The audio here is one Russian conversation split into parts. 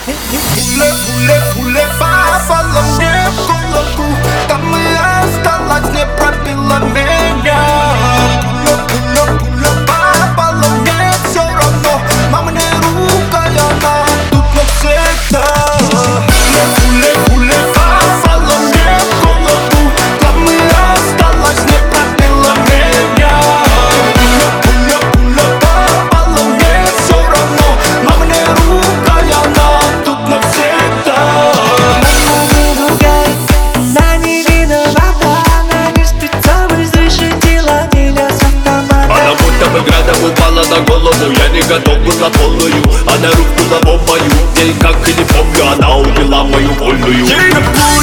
Попала мне в голову, там и осталась, не пробила меня. Пуля попала мне, все равно мама не ругай, она тут навсегда. Пуля попала мне в голову, там и осталась, не пробила меня. Пуля попала мне, все равно мама не ругай, она тут навсегда. Упала на голову, я не готов был на полную. Она руку на мою, день как и не помню, она убила мою вольную. Пуля,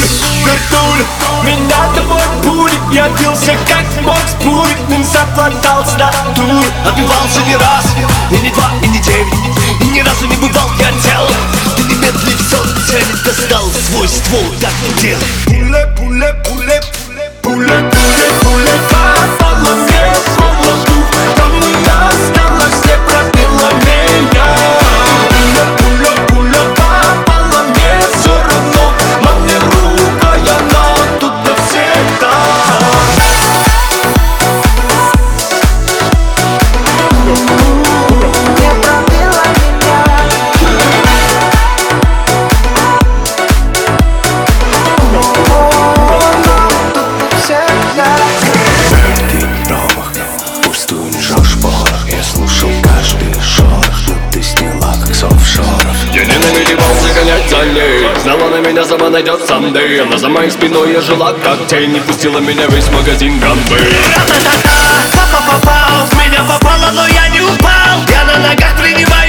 меня тобой пулит. Я бился как мог с бурикным, совладал с натурой. Отбивался не раз, и не два, и не 9, и ни разу не бывал я тел. Ты не медли, все целит, достал свой ствол, так не делай. Пуля попала мне в голову, там и осталась, не пробила меня. Пуля попала мне, все равно мам не ругай, она тут навсегда. Я не намеревался гонять за ней, знала, на меня сама найдет someday. Она за моей спиной, я жила как тень, не пустила меня весь магазин ганбы. Попал, в меня попало, но я не упал. Я на ногах принимаю